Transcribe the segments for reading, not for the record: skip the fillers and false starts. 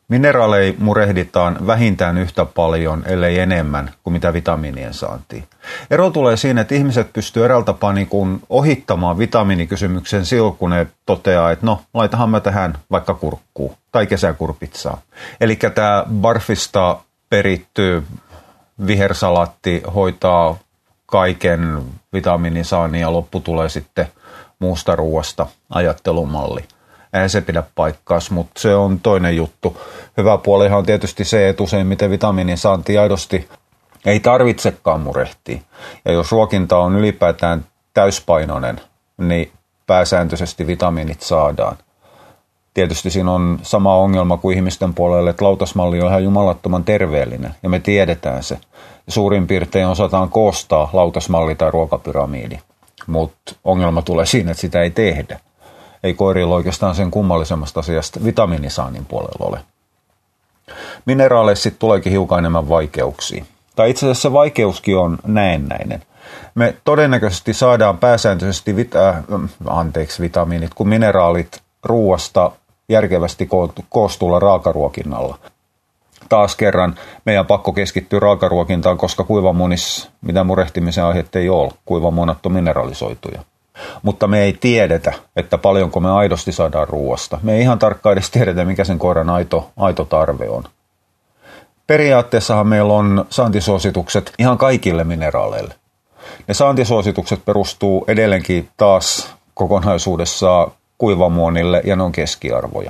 Mineraaleja murehditaan vähintään yhtä paljon, ellei enemmän, kuin mitä vitamiinien saantiin. Ero tulee siinä, että ihmiset pystyvät eräällä tapaa niin kuin ohittamaan vitamiinikysymyksen silloin, kun ne toteaa, että no, laitahan mä tähän vaikka kurkkuun tai kesäkurpitsaan. Eli tämä barfista peritty vihersalaatti hoitaa kaiken vitamiinisaannin ja loppu tulee sitten muusta ruoasta ajattelumalli. Eihän se pidä paikkaas, mutta se on toinen juttu. Hyvä puolihan on tietysti se, että useimmiten vitamiinin saanti aidosti ei tarvitsekaan murehtia. Ja jos ruokinta on ylipäätään täyspainoinen, niin pääsääntöisesti vitamiinit saadaan. Tietysti siinä on sama ongelma kuin ihmisten puolelle, että lautasmalli on ihan jumalattoman terveellinen ja me tiedetään se. Suurin piirtein osataan koostaa lautasmalli tai ruokapyramiidi, mutta ongelma tulee siinä, että sitä ei tehdä. Ei koirilla oikeastaan sen kummallisemmasta asiasta vitamiinisaannin puolella ole. Mineraaleissa sitten tuleekin hiukan enemmän vaikeuksia. Tai itse asiassa se vaikeuskin on näennäinen. Me todennäköisesti saadaan pääsääntöisesti vitamiinit kuin mineraalit ruuasta järkevästi koostulla raakaruokinnalla. Taas kerran meidän pakko keskittyä raakaruokintaan, koska kuivamunissa mitä murehtimisen aiheet ei ole. Kuivamunat on mineralisoituja. Mutta me ei tiedetä, että paljonko me aidosti saadaan ruuasta. Me ei ihan tarkkaan edes tiedetä, mikä sen koiran aito tarve on. Periaatteessahan meillä on saantisuositukset ihan kaikille mineraaleille. Ne saantisuositukset perustuu edelleenkin taas kokonaisuudessaan kuivamuonille ja ne on keskiarvoja.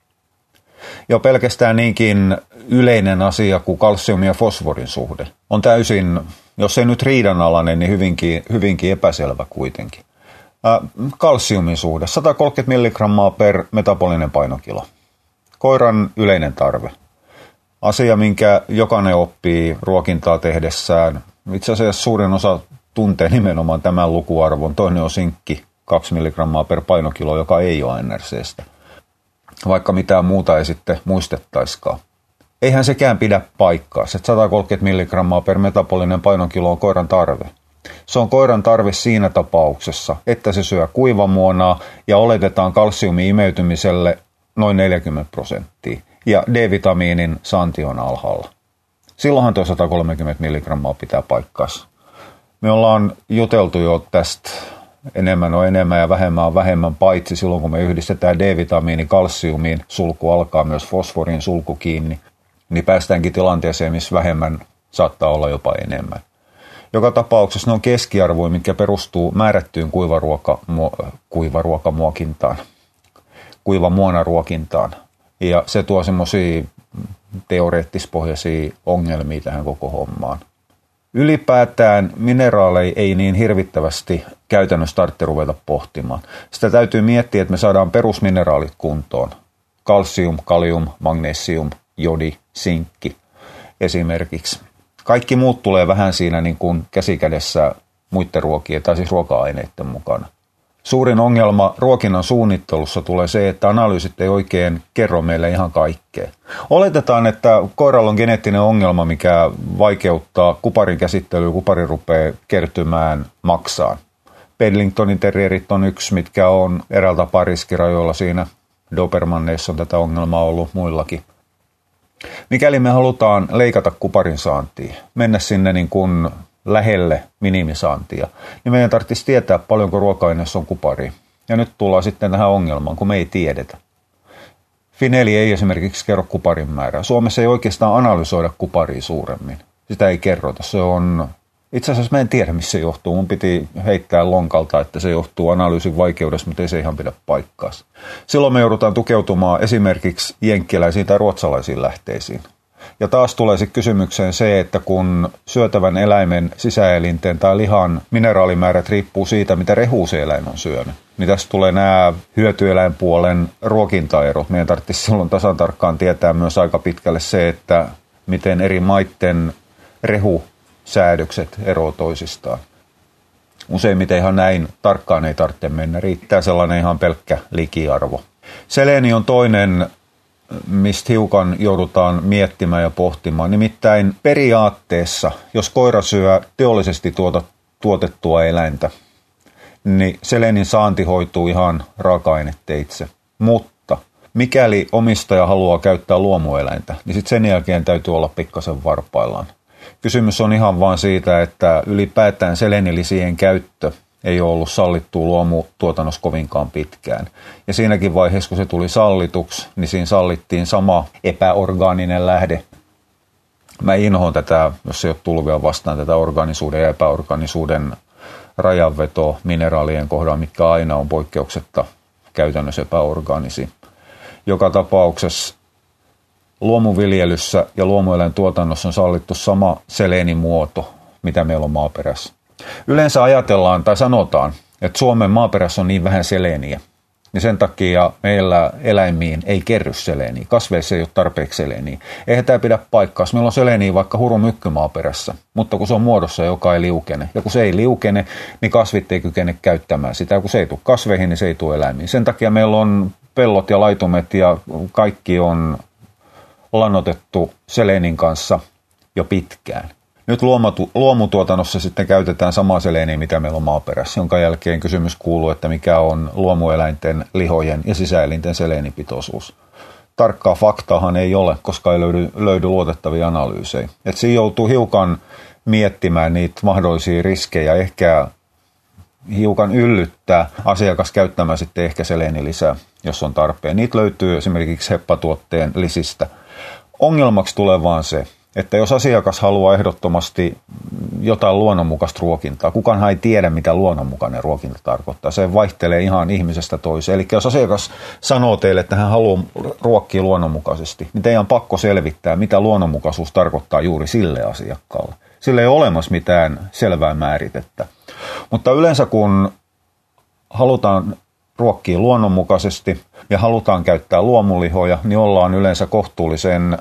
Ja pelkästään niinkin yleinen asia kuin kalsiumin ja fosforin suhde on täysin, jos ei nyt riidanalainen, niin hyvinkin epäselvä kuitenkin. Kalsiumin suhde, 130 mg per metabolinen painokilo. Koiran yleinen tarve. Asia, minkä jokainen oppii ruokintaa tehdessään. Itse asiassa suurin osa tuntee nimenomaan tämän lukuarvon. Toinen on sinkki, 2 mg per painokilo, joka ei ole NRCstä. Vaikka mitään muuta ei sitten muistettaiskaan. Eihän sekään pidä paikkaa. 130 mg per metabolinen painokilo on koiran tarve. Se on koiran tarve siinä tapauksessa, että se syö kuivamuonaa ja oletetaan kalsiumin imeytymiselle noin 40%. Ja D-vitamiinin saanti on alhaalla. Silloinhan tuo 130 mg pitää paikkaansa. Me ollaan juteltu jo tästä enemmän on enemmän ja vähemmän on vähemmän, paitsi silloin kun me yhdistetään D-vitamiini kalsiumiin, sulku alkaa myös fosforin sulku kiinni, niin päästäänkin tilanteeseen, missä vähemmän saattaa olla jopa enemmän. Joka tapauksessa ne on keskiarvoja, mitkä perustuu määrättyyn kuivamuonaruokintaan. Ja se tuo semmoisia teoreettispohjaisia ongelmia tähän koko hommaan. Ylipäätään mineraaleja ei niin hirvittävästi käytännössä tarvitse ruveta pohtimaan. Sitä täytyy miettiä, että me saadaan perusmineraalit kuntoon. Kalsium, kalium, magnesium, jodi, sinkki esimerkiksi. Kaikki muut tulee vähän siinä niin kuin käsikädessä muiden ruokien tai siis ruoka-aineiden mukana. Suurin ongelma ruokinnan suunnittelussa tulee se, että analyysit ei oikein kerro meille ihan kaikkea. Oletetaan, että koiralla on geneettinen ongelma, mikä vaikeuttaa kuparin käsittelyä, kupari rupeaa kertymään maksaan. Bedlingtonin terrierit on yksi, mitkä on eräällä tapaa riskirajoilla siinä. Dobermanneissa on tätä ongelmaa ollut muillakin. Mikäli me halutaan leikata kuparin saantia, mennä sinne niin kuin lähelle minimisaantia, niin meidän tarvitsisi tietää, paljonko ruoka-aineessa on kuparia. Ja nyt tullaan sitten tähän ongelmaan, kun me ei tiedetä. Fineli ei esimerkiksi kerro kuparin määrää. Suomessa ei oikeastaan analysoida kuparia suuremmin. Sitä ei kerrota. Se on, itse asiassa mä en tiedä, missä se johtuu. Mun piti heittää lonkalta, että se johtuu analyysin vaikeudesta, mutta ei se ihan pidä paikkaansa. Silloin me joudutaan tukeutumaan esimerkiksi jenkkiläisiin tai ruotsalaisiin lähteisiin. Ja taas tulee sitten kysymykseen se, että kun syötävän eläimen sisäelinten tai lihan mineraalimäärät riippuu siitä, mitä rehua se eläin on syönyt, niin tästä tulee nämä hyötyeläinpuolen ruokintaerot. Meidän tarvitsisi silloin tasan tarkkaan tietää myös aika pitkälle se, että miten eri maiden rehusäädökset eroavat toisistaan. Useimmiten ihan näin tarkkaan ei tarvitse mennä. Riittää sellainen ihan pelkkä likiarvo. Seleeni on toinen, mistä hiukan joudutaan miettimään ja pohtimaan. Nimittäin periaatteessa, jos koira syö teollisesti tuotettua eläintä, niin seleenin saanti hoituu ihan raaka-aineteitse. Mutta Mikäli omistaja haluaa käyttää luomueläintä, niin sitten sen jälkeen täytyy olla pikkasen varpaillaan. Kysymys on ihan vaan siitä, että ylipäätään selenilisien käyttö ei ole ollut sallittua luomutuotannossa kovinkaan pitkään. Ja siinäkin vaiheessa, kun se tuli sallituksi, niin siinä sallittiin sama epäorgaaninen lähde. Mä inhoan tätä, jos ei ole tullut vielä vastaan, tätä organisuuden ja epäorganisuuden rajanvetoa mineraalien kohdalla, mitkä aina on poikkeuksetta käytännössä epäorgaanisia. Joka tapauksessa luomuviljelyssä ja luomueläintuotannossa on sallittu sama selenimuoto, mitä meillä on maaperässä. Yleensä ajatellaan tai sanotaan, että Suomen maaperässä on niin vähän seleeniä, niin sen takia meillä eläimiin ei kerry seleeniä. Kasveissa ei ole tarpeeksi seleeniä. Eihän tämä pidä paikkaa. Meillä on seleeniä vaikka hurumykky maaperässä, mutta kun se on muodossa, joka ei liukene. Ja kun se ei liukene, niin kasvit ei kykene käyttämään sitä. Ja kun se ei tule kasveihin, niin se ei tule eläimiin. Sen takia meillä on pellot ja laitumet ja kaikki on lannotettu seleenin kanssa jo pitkään. Nyt luomutuotannossa sitten käytetään samaa seleeniä, mitä meillä on maaperässä, jonka jälkeen kysymys kuuluu, että mikä on luomueläinten, lihojen ja sisäelinten seleenipitoisuus. Tarkkaa faktaahan ei ole, koska ei löydy luotettavia analyysejä. Et siinä joutuu hiukan miettimään niitä mahdollisia riskejä, ehkä hiukan yllyttää asiakas käyttämään sitten ehkä seleenilisää, jos on tarpeen. Niitä löytyy esimerkiksi heppatuotteen lisistä. Ongelmaksi tulee vaan se, että jos asiakas haluaa ehdottomasti jotain luonnonmukaista ruokintaa, kukaanhan ei tiedä, mitä luonnonmukainen ruokinta tarkoittaa. Se vaihtelee ihan ihmisestä toiseen. Eli jos asiakas sanoo teille, että hän haluaa ruokkia luonnonmukaisesti, niin teidän on pakko selvittää, mitä luonnonmukaisuus tarkoittaa juuri sille asiakkaalle. Sillä ei ole olemassa mitään selvää määritettä. Mutta yleensä kun halutaan ruokkia luonnonmukaisesti ja halutaan käyttää luomulihoja, niin ollaan yleensä kohtuullisen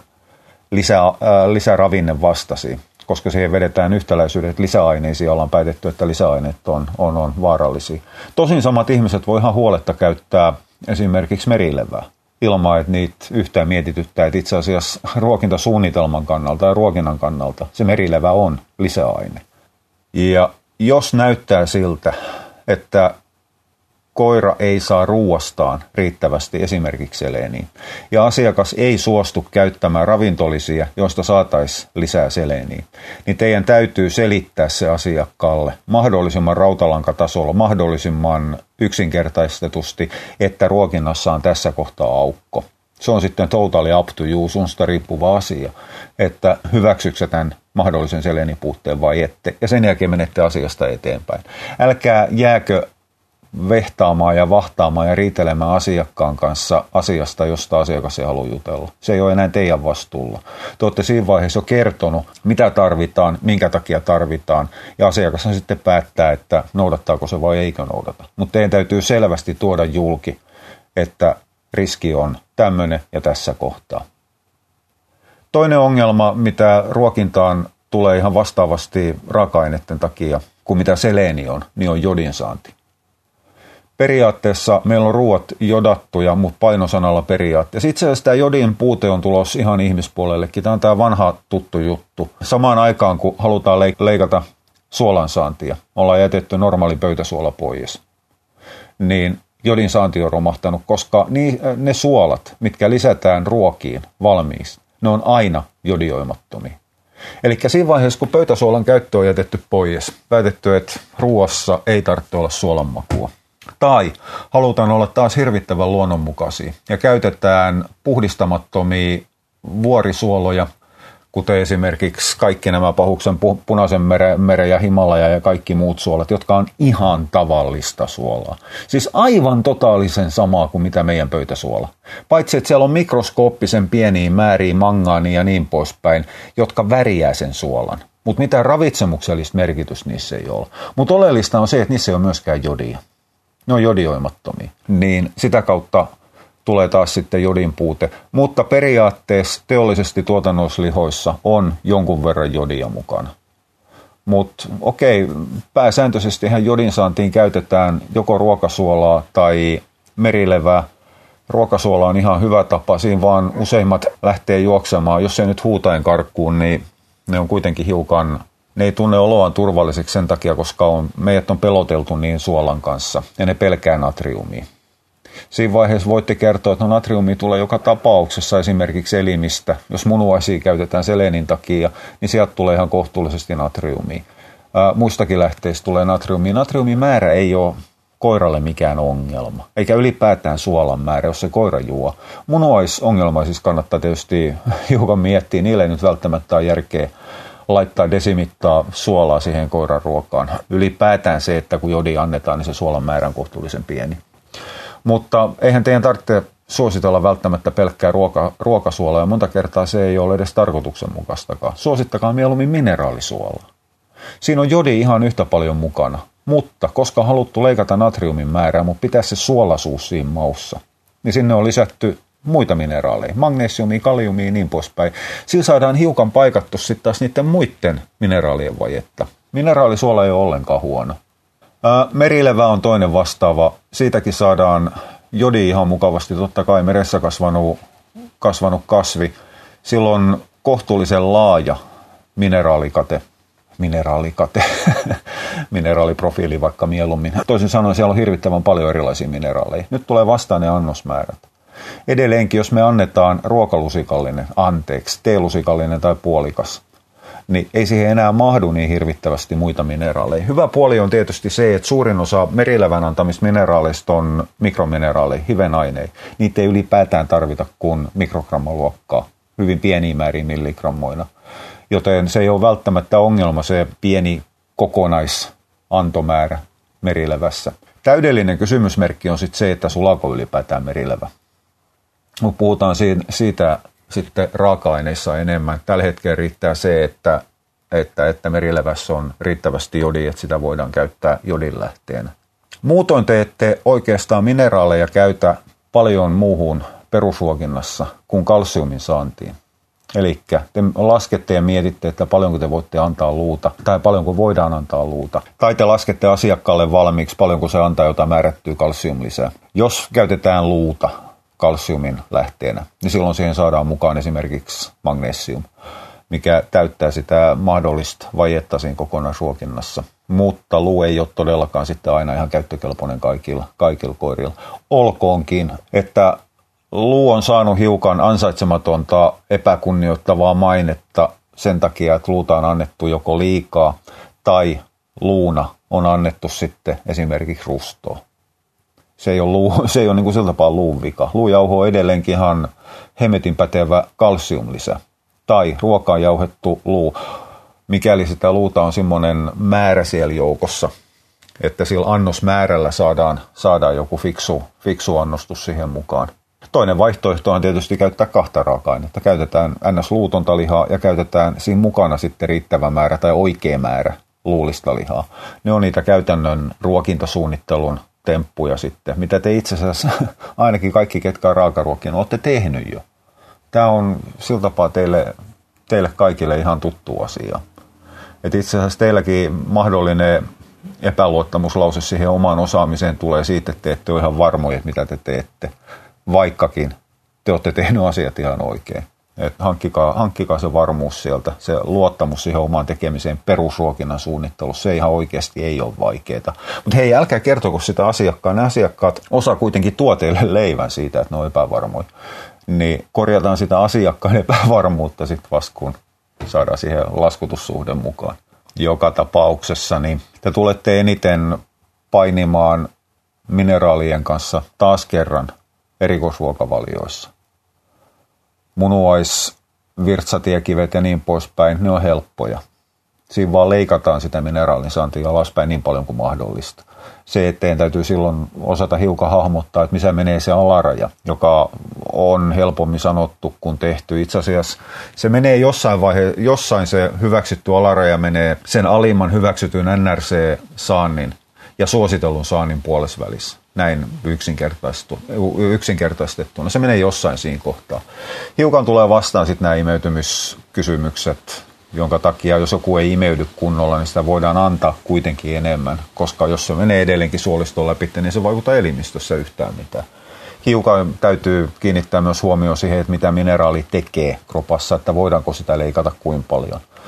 lisäravinne vastaisia, koska siihen vedetään yhtäläisyydet lisäaineisiin, ollaan päätetty, että lisäaineet on vaarallisia. Tosin samat ihmiset voi ihan huoletta käyttää esimerkiksi merilevää ilman, että niitä yhtään mietityttää, että itse asiassa ruokintasuunnitelman kannalta ja ruokinnan kannalta se merilevä on lisäaine. Ja jos näyttää siltä, että koira ei saa ruuastaan riittävästi esimerkiksi seleeniä, ja asiakas ei suostu käyttämään ravintolisia, joista saataisiin lisää seleeniä, niin teidän täytyy selittää se asiakkaalle mahdollisimman rautalankatasolla, mahdollisimman yksinkertaistetusti, että ruokinnassa on tässä kohtaa aukko. Se on sitten totally up to you, sunsta riippuva asia, että hyväksyksä tämän mahdollisen seleenipuutteen vai ette, ja sen jälkeen menette asiasta eteenpäin. Älkää jääkö vehtaamaan ja vahtaamaan ja riitelemään asiakkaan kanssa asiasta, josta asiakas ei halua jutella. Se ei ole enää teidän vastuulla. Te olette siinä vaiheessa jo kertonut, mitä tarvitaan, minkä takia tarvitaan, ja asiakas sitten päättää, että noudattaako se vai eikö noudata. Mutta teidän täytyy selvästi tuoda julki, että riski on tämmöinen ja tässä kohtaa. Toinen ongelma, mitä ruokintaan tulee ihan vastaavasti raaka-aineiden takia, kuin mitä seleeni on, niin on jodin saanti. Periaatteessa meillä on ruuat jodattuja, mutta painosanalla periaatteessa. Itse asiassa tämä jodin puute on tulossa ihan ihmispuolellekin. Tämä on tämä vanha tuttu juttu. Samaan aikaan, kun halutaan leikata suolan saantia, ollaan jätetty normaali pöytäsuola pois, niin jodin saanti on romahtanut, koska ne suolat, mitkä lisätään ruokiin valmiiksi, ne on aina jodioimattomia. Eli siinä vaiheessa, kun pöytäsuolan käyttö on jätetty pois, päätetty, että ruoassa ei tarvitse olla suolan makua. Tai halutaan olla taas hirvittävän luonnonmukaisia ja käytetään puhdistamattomia vuorisuoloja, kuten esimerkiksi kaikki nämä Pahuksen Punaisen meren ja Himalaja ja kaikki muut suolat, jotka on ihan tavallista suolaa. Siis aivan totaalisen samaa kuin mitä meidän pöytäsuola. Paitsi, että siellä on mikroskooppisen pieniä määriä mangaania ja niin poispäin, jotka värjää sen suolan. Mutta mitään ravitsemuksellista merkitystä niissä ei ole. Mutta oleellista on se, että niissä ei ole myöskään jodia. Ne on jodioimattomia. Niin sitä kautta tulee taas sitten jodin puute. Mutta periaatteessa teollisesti tuotannollislihoissa on jonkun verran jodia mukana. Mutta okei, pääsääntöisesti ihan jodin saantiin käytetään joko ruokasuolaa tai merilevää. Ruokasuola on ihan hyvä tapa, siinä vaan useimmat lähtee juoksemaan. Jos ei nyt huutaen karkuun, niin ne on kuitenkin hiukan, ne ei tunne oloaan turvalliseksi sen takia, koska meidät on peloteltu niin suolan kanssa ja ne pelkää natriumia. Siinä vaiheessa voitte kertoa, että natriumia tulee joka tapauksessa esimerkiksi elimistä. Jos munuaisia käytetään selenin takia, niin sieltä tulee ihan kohtuullisesti natriumia. Muistakin lähteistä tulee natriumia. Natriumin määrä ei ole koiralle mikään ongelma, eikä ylipäätään suolan määrä, jos se koira juo. Munuaisongelma siis kannattaa tietysti hiukan miettiä. Niillä ei nyt välttämättä ole järkeä laittaa desimittaa suolaa siihen koiran ruokaan. Ylipäätään se, että kun jodi annetaan, niin se suolan määrä on kohtuullisen pieni. Mutta eihän teidän tarvitse suositella välttämättä pelkkää ruokasuolaa, ja monta kertaa se ei ole edes tarkoituksenmukaistakaan. Suosittakaa mieluummin mineraalisuolaa. Siinä on jodi ihan yhtä paljon mukana, mutta koska on haluttu leikata natriumin määrää, mutta pitää se suolaisuus siinä maussa, niin sinne on lisätty muita mineraaleja, magnesiumia, kaliumia ja niin poispäin. Sillä saadaan hiukan paikattu sitten taas niiden muiden mineraalien vajetta. Mineraalisuola ei ole ollenkaan huono. Merilevä on toinen vastaava. Siitäkin saadaan jodi ihan mukavasti, totta kai meressä kasvanut kasvi. Sillä on kohtuullisen laaja mineraaliprofiili vaikka mieluummin. Toisin sanoen siellä on hirvittävän paljon erilaisia mineraaleja. Nyt tulee vastaan ne annosmäärät. Edelleenkin, jos me annetaan teelusikallinen tai puolikas, niin ei siihen enää mahdu niin hirvittävästi muita mineraaleja. Hyvä puoli on tietysti se, että suurin osa merilevän antamista mineraaleista on mikromineraaleja, hivenaineita. Niitä ei ylipäätään tarvita kuin mikrogrammaluokkaa, hyvin pieniä määriä milligrammoina. Joten se ei ole välttämättä ongelma se pieni kokonaisantomäärä merilevässä. Täydellinen kysymysmerkki on sitten se, että sulaako ylipäätään merilevä. Mutta puhutaan siitä sitten raaka-aineissa enemmän. Tällä hetkellä riittää se, että merilevässä on riittävästi jodia, että sitä voidaan käyttää jodinlähteenä. Muutoin te ette oikeastaan mineraaleja käytä paljon muuhun perusruokinnassa kuin kalsiumin saantiin. Eli te laskette ja mietitte, että paljonko te voitte antaa luuta tai paljonko voidaan antaa luuta. Tai te laskette asiakkaalle valmiiksi, paljonko se antaa jotain määrättyä kalsiumlisää. Jos käytetään luuta kalsiumin lähteenä, niin silloin siihen saadaan mukaan esimerkiksi magnesium, mikä täyttää sitä mahdollista vajetta siinä kokonaisruokinnassa. Mutta luu ei ole todellakaan sitten aina ihan käyttökelpoinen kaikilla koirilla. Olkoonkin, että luu on saanut hiukan ansaitsematonta epäkunnioittavaa mainetta sen takia, että luuta on annettu joko liikaa tai luuna on annettu sitten esimerkiksi rustoa. Se ei ole niin kuin sillä tapaa luun vika. Luujauho on edelleenkin ihan hemmetin pätevä kalsiumlisä tai ruokaan jauhettu luu, mikäli sitä luuta on semmoinen määrä siellä joukossa, että sillä annosmäärällä saadaan joku fiksu annostus siihen mukaan. Toinen vaihtoehto on tietysti käyttää kahta raaka-ainetta. Käytetään NS-luutonta lihaa ja käytetään siinä mukana sitten riittävä määrä tai oikea määrä luulista lihaa. Ne on niitä käytännön ruokintasuunnittelun temppuja sitten, mitä te itse asiassa ainakin kaikki, ketkä on raakaruokia, olette tehnyt jo. Tämä on sillä tapaa teille kaikille ihan tuttu asia. Et itse asiassa teilläkin mahdollinen epäluottamuslause siihen omaan osaamiseen tulee siitä, että te ette ole ihan varmoja, että mitä te teette, vaikkakin te olette tehnyt asiat ihan oikein. Et hankkikaa se varmuus sieltä, se luottamus siihen omaan tekemiseen perusruokinnan suunnittelussa, se ihan oikeasti ei ole vaikeaa. Mutta hei, älkää kertoko sitä asiakkaan, ne asiakkaat osa kuitenkin tuo teille leivän siitä, että ne on epävarmoja. Niin korjataan sitä asiakkaan epävarmuutta sitten vasta, kun saadaan siihen laskutussuhden mukaan. Joka tapauksessa niin te tulette eniten painimaan mineraalien kanssa taas kerran erikoisruokavalioissa. Munuais, virtsatiekivet ja niin poispäin, ne on helppoja. Siinä vaan leikataan sitä mineraalin saantia alaspäin niin paljon kuin mahdollista. Se eteen täytyy silloin osata hiukan hahmottaa, että missä menee se alaraja, joka on helpommin sanottu kuin tehty. Itse asiassa se menee jossain se hyväksytty alaraja menee sen alimman hyväksytyn NRC-saannin ja suositellun saannin puolesvälissä. Näin yksinkertaistettuna. Se menee jossain siinä kohtaa. Hiukan tulee vastaan sitten nämä imeytymyskysymykset, jonka takia jos joku ei imeydy kunnolla, niin sitä voidaan antaa kuitenkin enemmän, koska jos se menee edelleenkin suoliston läpi, niin se vaikuttaa elimistössä yhtään mitään. Hiukan täytyy kiinnittää myös huomioon siihen, että mitä mineraali tekee kropassa, että voidaanko sitä leikata kuinka paljon.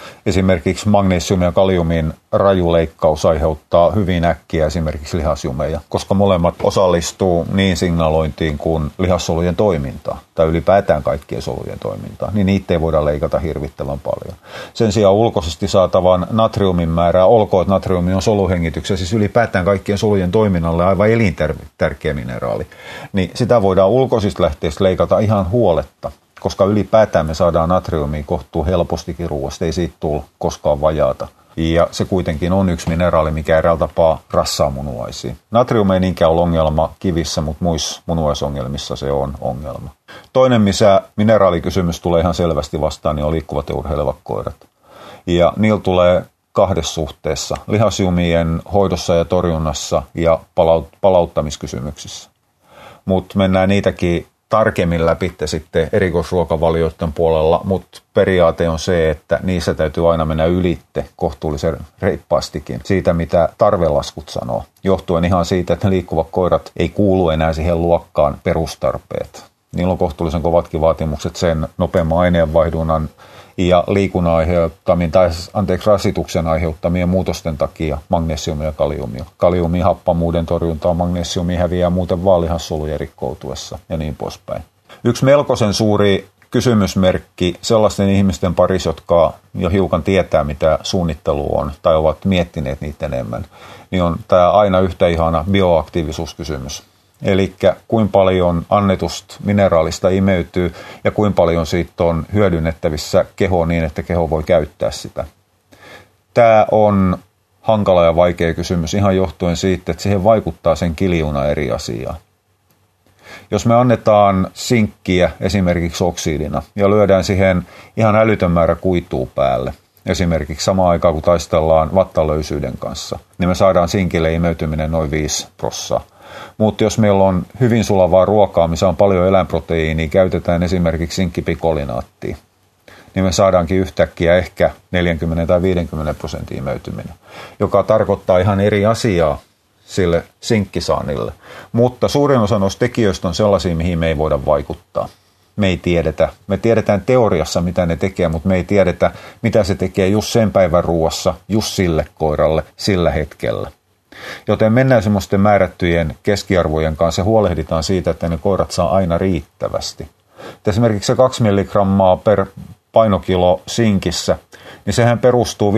esimerkiksi magnesiumin ja kaliumin rajuleikkaus aiheuttaa hyvin äkkiä esimerkiksi lihasjumeja, koska molemmat osallistuu niin signalointiin kuin lihassolujen toimintaan tai ylipäätään kaikkien solujen toimintaan, niin niitä ei voida leikata hirvittävän paljon. Sen sijaan ulkoisesti saatavan natriumin määrää, olkoon, että natriumi on soluhengityksen, siis ylipäätään kaikkien solujen toiminnalle aivan elintärkeä mineraali, niin sitä voidaan ulkoisista lähteistä leikata ihan huoletta, koska ylipäätään me saadaan natriumia kohtuu helpostikin ruoasta, ei siitä tule koskaan vajaata. Ja se kuitenkin on yksi mineraali, mikä eräällä tapaa rassaa munuaisiin. Natrium ei niinkään ole ongelma kivissä, mutta muissa munuaisongelmissa se on ongelma. Toinen, missä mineraalikysymys tulee ihan selvästi vastaan, niin on liikkuvat ja urheilevat koirat. Ja niillä tulee kahdessa suhteessa, lihasjumien hoidossa ja torjunnassa ja palauttamiskysymyksissä. Mutta mennään niitäkin tarkemmin läpi sitten erikoisruokavalioiden puolella, mutta periaate on se, että niissä täytyy aina mennä ylitte kohtuullisen reippaastikin siitä, mitä tarvelaskut sanoo. Johtuen ihan siitä, että ne liikkuvat koirat ei kuulu enää siihen luokkaan perustarpeet. Niillä on kohtuullisen kovatkin vaatimukset sen nopeamman aineenvaihdunnan ja liikunnan rasituksen aiheuttamien muutosten takia magnesiumia ja kaliumia. Kaliumin happamuuden torjuntaa, magnesiumi häviää muuten vaan lihassolujen rikkoutuessa ja niin poispäin. Yksi melkoisen suuri kysymysmerkki sellaisten ihmisten parissa, jotka jo hiukan tietää, mitä suunnittelu on tai ovat miettineet niitä enemmän, niin on tämä aina yhtä ihana bioaktiivisuuskysymys. Eli kuinka paljon annetusta mineraalista imeytyy ja kuinka paljon siitä on hyödynnettävissä kehoon niin, että keho voi käyttää sitä. Tämä on hankala ja vaikea kysymys ihan johtuen siitä, että siihen vaikuttaa sen kiljuna eri asiaa. Jos me annetaan sinkkiä esimerkiksi oksidina ja lyödään siihen ihan älytön määrä kuitua päälle, esimerkiksi samaan aikaan kun taistellaan vattalöysyyden kanssa, niin me saadaan sinkille imeytyminen noin 5%. Mutta jos meillä on hyvin sulavaa ruokaa, missä on paljon eläinproteiinia, käytetään esimerkiksi sinkkipikolinaattia, niin me saadaankin yhtäkkiä ehkä 40 tai 50% imeytyminen, joka tarkoittaa ihan eri asiaa sille sinkkisaanille. Mutta suurin osa noista tekijöistä on sellaisia, mihin me ei voida vaikuttaa. Me ei tiedetä. Me tiedetään teoriassa, mitä ne tekee, mutta me ei tiedetä, mitä se tekee just sen päivän ruoassa, just sille koiralle, sillä hetkellä. Joten mennään semmoisten määrättyjen keskiarvojen kanssa ja huolehditaan siitä, että ne koirat saa aina riittävästi. Esimerkiksi se 2 milligrammaa per painokilo sinkissä, niin sehän perustuu 5-10%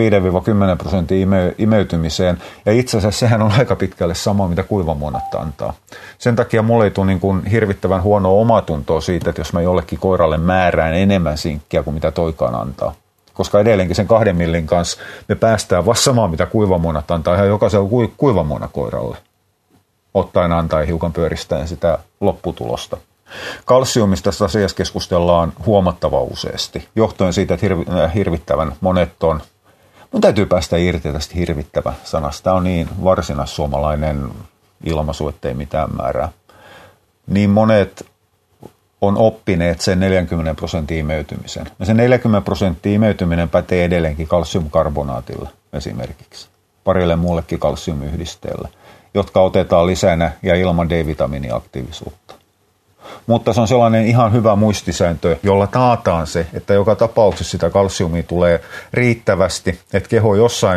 imeytymiseen, ja itse asiassa sehän on aika pitkälle sama, mitä kuivamuonat antaa. Sen takia mulle ei tule niin kuin hirvittävän huonoa omatuntoa siitä, että jos mä jollekin koiralle määrään enemmän sinkkiä kuin mitä toikaan antaa. Koska edelleenkin sen 2 millin kanssa me päästään vasta samaan, mitä kuivamuonat antaa ihan jokaisella kuivamuonakoiralle. Ottaen antaa hiukan pyöristäen sitä lopputulosta. Kalsiumista tässä asiassa keskustellaan huomattavan useasti, johtuen siitä, että hirvittävän monet on. Mun täytyy päästä irti tästä hirvittävä sanasta. Tämä on niin varsinaissuomalainen ilmaisu, ettei mitään määrää. Niin monet on oppineet sen 40% imeytymisen. Ja se 40% imeytyminen pätee edelleenkin kalsiumkarbonaatille esimerkiksi. Parille muullekin kalsiumyhdisteelle, jotka otetaan lisänä ja ilman D-vitamiiniaktiivisuutta. Mutta se on sellainen ihan hyvä muistisääntö, jolla taataan se, että joka tapauksessa sitä kalsiumia tulee riittävästi, että keho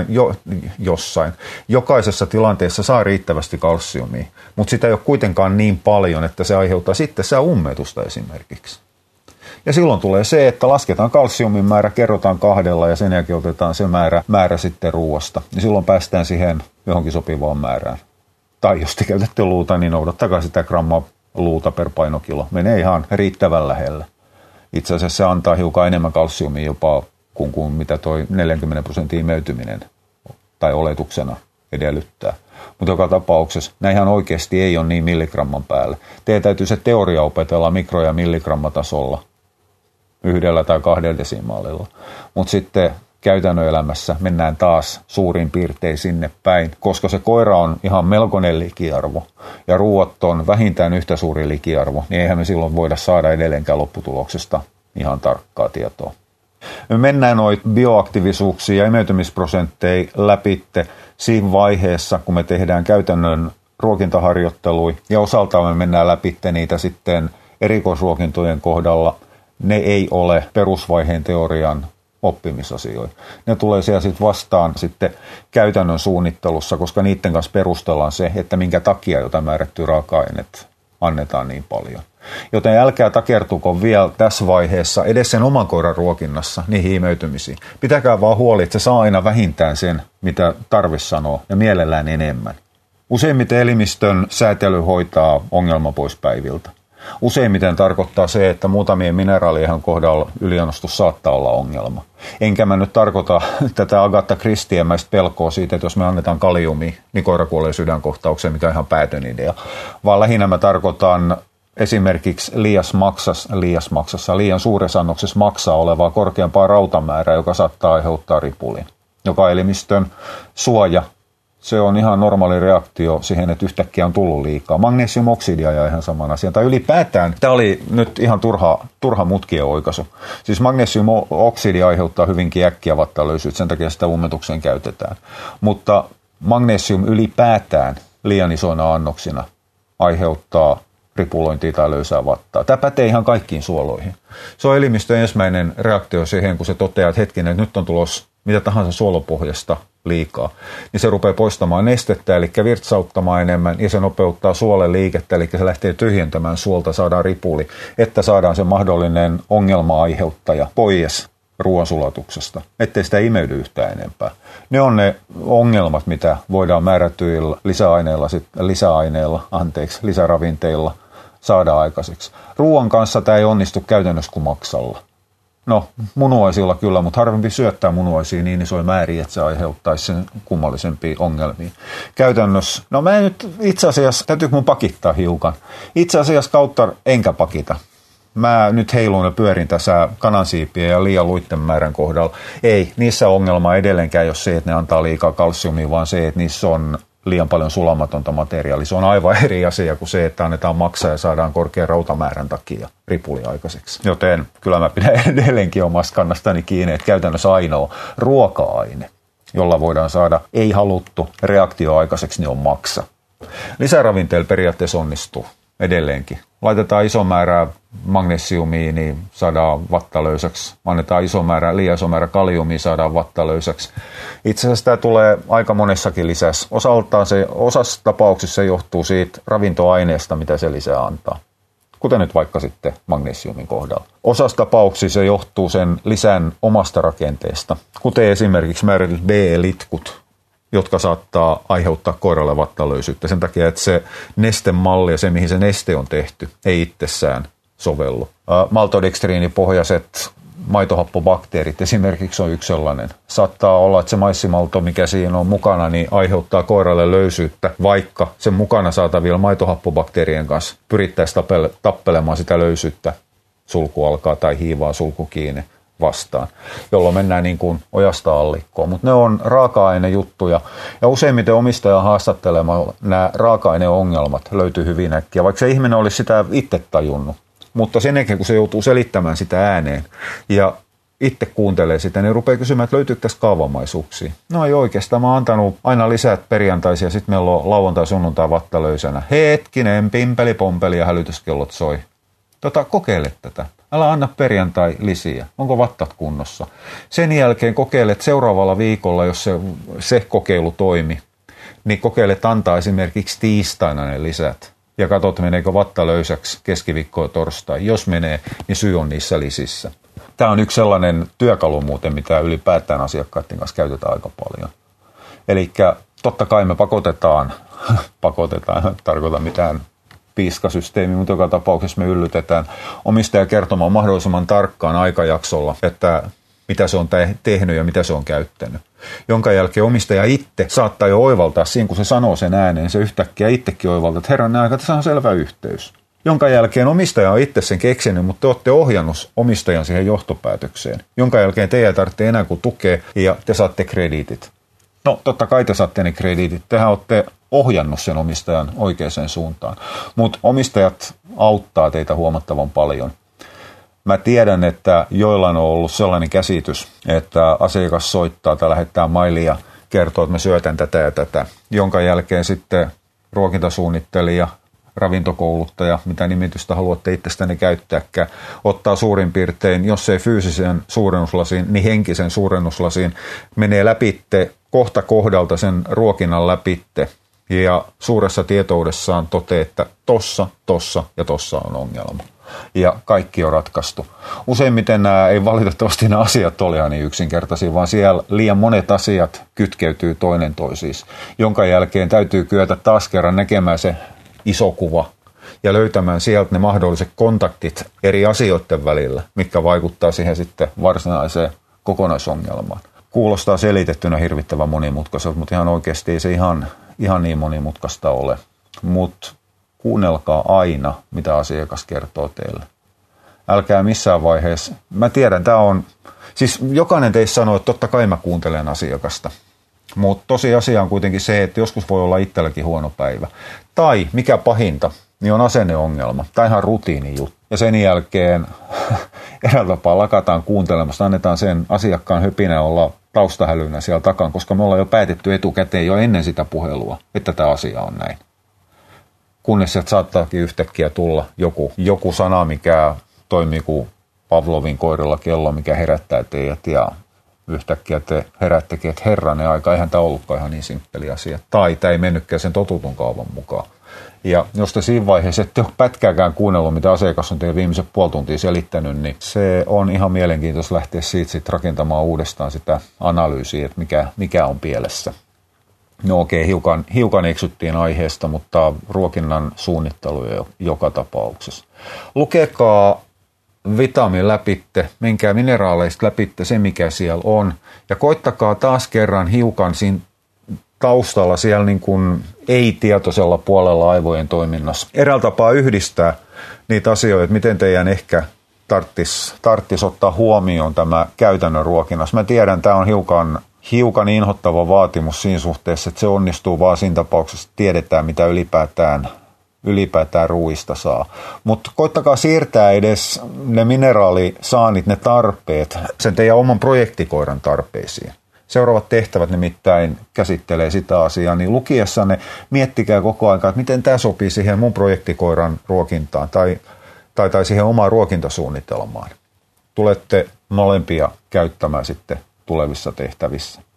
jokaisessa tilanteessa saa riittävästi kalsiumia, mutta sitä ei ole kuitenkaan niin paljon, että se aiheuttaa sitten ummetusta esimerkiksi. Ja silloin tulee se, että lasketaan kalsiumin määrä, kerrotaan 2 ja sen jälkeen otetaan se määrä sitten ruoasta. Ja silloin päästään siihen johonkin sopivaan määrään. Tai jos te käytätte luuta, niin noudattakaa sitä grammaa luuta per painokilo. Menee ihan riittävän lähellä. Itse asiassa se antaa hiukan enemmän kalsiumia jopa kuin mitä toi 40% imeytyminen tai oletuksena edellyttää. Mutta joka tapauksessa näinhän oikeasti ei ole niin milligramman päälle. Teidän täytyy se teoria opetella mikro- ja milligrammatasolla 1 tai 2 desimaalilla. Mutta sitten käytännön elämässä mennään taas suurin piirtein sinne päin, koska se koira on ihan melkoinen likiarvo ja ruuat on vähintään yhtä suuri likiarvo, niin eihän me silloin voida saada edelleenkään lopputuloksesta ihan tarkkaa tietoa. Me mennään noita bioaktiivisuuksia ja imeytymisprosentteja läpitte siinä vaiheessa, kun me tehdään käytännön ruokintaharjoittelua ja osaltaan me mennään läpitte niitä sitten erikoisruokintojen kohdalla. Ne ei ole perusvaiheen teorian oppimisasioihin. Ne tulee siellä sitten vastaan sitten käytännön suunnittelussa, koska niiden kanssa perustellaan se, että minkä takia jotain määrättyä raaka-aineet annetaan niin paljon. Joten älkää takertuko vielä tässä vaiheessa edes sen oman koiran ruokinnassa niihin imeytymisiin. Pitäkää vaan huoli, että se saa aina vähintään sen, mitä tarvis sanoo, ja mielellään enemmän. Useimmiten elimistön säätely hoitaa ongelma pois päiviltä. Useimmiten tarkoittaa se, että muutamien mineraalien kohdalla yliannostus saattaa olla ongelma. Enkä mä nyt tarkoita tätä Agatha Christiemäistä pelkoa siitä, että jos me annetaan kaliumia, niin koira kuolee sydänkohtaukseen, mikä on ihan päätön idea. Vaan lähinnä mä tarkoitan esimerkiksi liian suuressa annoksessa maksaa olevaa korkeampaa rautamäärää, joka saattaa aiheuttaa ripulin, joka elimistön suoja. Se on ihan normaali reaktio siihen, että yhtäkkiä on tullut liikaa. Magnesiumoksidia ja ihan saman asian. Tai ylipäätään, tämä oli nyt ihan turha mutkien oikaisu. Siis magnesiumoksidi aiheuttaa hyvinkin äkkiä vattalöysyt, sen takia sitä ummetukseen käytetään. Mutta magnesium ylipäätään liian isoina annoksina aiheuttaa ripulointia tai löysää vattaa. Tämä pätee ihan kaikkiin suoloihin. Se on elimistön ensimmäinen reaktio siihen, kun se toteaa, että hetkinen, että nyt on tulossa mitä tahansa suolopohjasta liikaa, niin se rupeaa poistamaan nestettä, eli virtsauttamaan enemmän, ja se nopeuttaa suolen liikettä, eli se lähtee tyhjentämään suolta, saadaan ripuli, että saadaan se mahdollinen ongelma-aiheuttaja pois ruoansulatuksesta, ettei sitä imeydy yhtään enempää. Ne on ne ongelmat, mitä voidaan määrätyillä lisäravinteilla saada aikaiseksi. Ruoan kanssa tämä ei onnistu käytännössä kuin maksalla. No, munuaisilla kyllä, mutta harvempi syöttää munuaisia niin isoja määriä, että se aiheuttaisi sen kummallisempia ongelmia. Käytännössä, no mä en nyt itse asiassa, täytyykö mun pakittaa hiukan? Itse asiassa kautta enkä pakita. Mä nyt heilun ja pyörin tässä kanansiipien ja liian luitten määrän kohdalla. Ei, niissä ongelma edelleenkään ei ole se, että ne antaa liikaa kalsiumia, vaan se, että niissä on liian paljon sulamatonta materiaalia. Se on aivan eri asia kuin se, että annetaan maksaa ja saadaan korkean rautamäärän takia ripuli aikaiseksi. Joten kyllä mä pidän edelleenkin omasta kannastani kiinni, että käytännössä ainoa ruoka-aine, jolla voidaan saada ei-haluttu reaktio aikaiseksi, niin on maksa. Lisäravinteilla periaatteessa onnistuu edelleenkin. Laitetaan iso määrä magnesiumia, niin saadaan vattalöysäksi. Annetaan liian iso määrä kaliumia, saadaan vattalöysäksi. Itse asiassa tämä tulee aika monessakin lisässä. Osassa tapauksissa se johtuu siitä ravintoaineesta, mitä se lisää antaa. Kuten nyt vaikka sitten magnesiumin kohdalla. Osassa tapauksissa se johtuu sen lisän omasta rakenteesta, kuten esimerkiksi määrätyt B-litkut, jotka saattaa aiheuttaa koiralle vattalöysyyttä sen takia, että se nestemalli ja se, mihin se neste on tehty, ei itsessään sovellu. Maltodextriinipohjaiset maitohappobakteerit esimerkiksi on yksi sellainen. Saattaa olla, että se maissimalto, mikä siinä on mukana, niin aiheuttaa koiralle löysyyttä, vaikka sen mukana saatavilla maitohappobakteerien kanssa pyrittäisiin tappelemaan sitä löysyyttä, sulku alkaa tai hiivaa sulku kiinni vastaan, jolloin mennään niin kuin ojasta allikkoon. Mutta ne on raaka-ainejuttuja, ja useimmiten omistajan haastattelemalla nämä raaka-aineongelmat löytyy hyvin äkkiä, vaikka se ihminen olisi sitä itse tajunnut. Mutta sen jälkeen, kun se joutuu selittämään sitä ääneen ja itse kuuntelee sitä, niin rupeaa kysymään, että löytyykö tässä kaavamaisuuksia. No ei oikeastaan, mä oon antanut aina lisää perjantaisia, sitten meillä on lauantai, sunnuntai vattalöysänä. Hetkinen, pimpeli, pompeli ja hälytyskellot soi. Kokeile tätä. Älä anna perjantai lisiä. Onko vattat kunnossa? Sen jälkeen kokeilet seuraavalla viikolla, jos se kokeilu toimi, niin kokeilet antaa esimerkiksi tiistaina ne lisät. Ja katsot, meneekö vatta löysäksi keskiviikko ja torstai. Jos menee, niin syy on niissä lisissä. Tämä on yksi sellainen työkalu muuten, mitä ylipäätään asiakkaiden kanssa käytetään aika paljon. Eli totta kai me pakotetaan, tarkoita mitään piiskasysteemi, mutta joka tapauksessa me yllytetään omistaja kertomaan mahdollisimman tarkkaan aikajaksolla, että mitä se on tehnyt ja mitä se on käyttänyt. Jonka jälkeen omistaja itse saattaa jo oivaltaa siinä, kun se sanoo sen ääneen, se yhtäkkiä itsekin oivaltaa, että herran aika, tässä on selvä yhteys. Jonka jälkeen omistaja on itse sen keksinyt, mutta te olette ohjannut omistajan siihen johtopäätökseen. Jonka jälkeen te ei tarvitse enää kuin tukea ja te saatte krediitit. No totta kai te saatte ne krediitit. Tehän olette ohjannut sen omistajan oikeaan suuntaan. Mutta omistajat auttaa teitä huomattavan paljon. Mä tiedän, että joillain on ollut sellainen käsitys, että asiakas soittaa tai lähettää mailia ja kertoo, että mä syötän tätä ja tätä. Jonka jälkeen sitten ruokintasuunnittelija ravintokouluttaja, mitä nimitystä haluatte itsestäni käyttääkään, ottaa suurin piirtein, jos ei fyysisen suurennuslasiin, niin henkisen suurennuslasiin, menee läpitte kohta kohdalta sen ruokinnan läpitte ja suuressa tietoudessaan toteaa, että tossa ja tossa on ongelma. Ja kaikki on ratkaistu. Useimmiten ei valitettavasti nämä asiat ole ihan niin yksinkertaisia, vaan siellä liian monet asiat kytkeytyy toinen toisiinsa, jonka jälkeen täytyy kyetä taas kerran näkemään se iso kuva ja löytämään sieltä ne mahdolliset kontaktit eri asioiden välillä, mitkä vaikuttaa siihen sitten varsinaiseen kokonaisongelmaan. Kuulostaa selitettynä hirvittävän monimutkaiselta, mutta ihan oikeasti ei se ihan niin monimutkaista ole. Mutta kuunnelkaa aina, mitä asiakas kertoo teille. Älkää missään vaiheessa. Mä tiedän, tämä on, siis jokainen teistä sanoo, että totta kai mä kuuntelen asiakasta. Mutta tosiasia on kuitenkin se, että joskus voi olla itselläkin huono päivä. Tai mikä pahinta, niin on asenneongelma. Tai ihan rutiinijuttu. Ja sen jälkeen eräällä tapaa lakataan kuuntelemasta, annetaan sen asiakkaan höpinä olla taustahälynä siellä takana, koska me ollaan jo päätetty etukäteen jo ennen sitä puhelua, että tämä asia on näin. Kunnes sieltä saattaakin yhtäkkiä tulla joku sana, mikä toimii kuin Pavlovin koirilla kello, mikä herättää teidät ja yhtäkkiä te herättekin, että herranen aika, eihän tämä ollutkaan ihan niin simppeli asia. Tai tämä ei mennytkään sen totutun kaavan mukaan. Ja jos te siinä vaiheessa ette ole pätkääkään kuunnellut, mitä asiakas on teille viimeiset puoli tuntia selittänyt, niin se on ihan mielenkiintoista lähteä siitä rakentamaan uudestaan sitä analyysiä, että mikä on pielessä. No okei, hiukan eksyttiin aiheesta, mutta ruokinnan suunnittelu joka tapauksessa. Lukekaa vitamiin läpitte, menkää mineraaleista läpitte se, mikä siellä on. Ja koittakaa taas kerran hiukan siinä taustalla siellä niin kuin ei-tietoisella puolella aivojen toiminnassa. Eräällä tapaa yhdistää niitä asioita, miten teidän ehkä tarttis ottaa huomioon tämä käytännön ruokinnassa. Mä tiedän, tämä on hiukan inhottava vaatimus siinä suhteessa, että se onnistuu vaan siinä tapauksessa, että tiedetään, mitä ylipäätään ruuista saa. Mutta koittakaa siirtää edes ne mineraalisaanit, ne tarpeet, sen teidän oman projektikoiran tarpeisiin. Seuraavat tehtävät nimittäin käsittelee sitä asiaa, niin lukiessanne miettikää koko ajan, että miten tämä sopii siihen mun projektikoiran ruokintaan tai siihen omaan ruokintasuunnitelmaan. Tulette molempia käyttämään sitten tulevissa tehtävissä.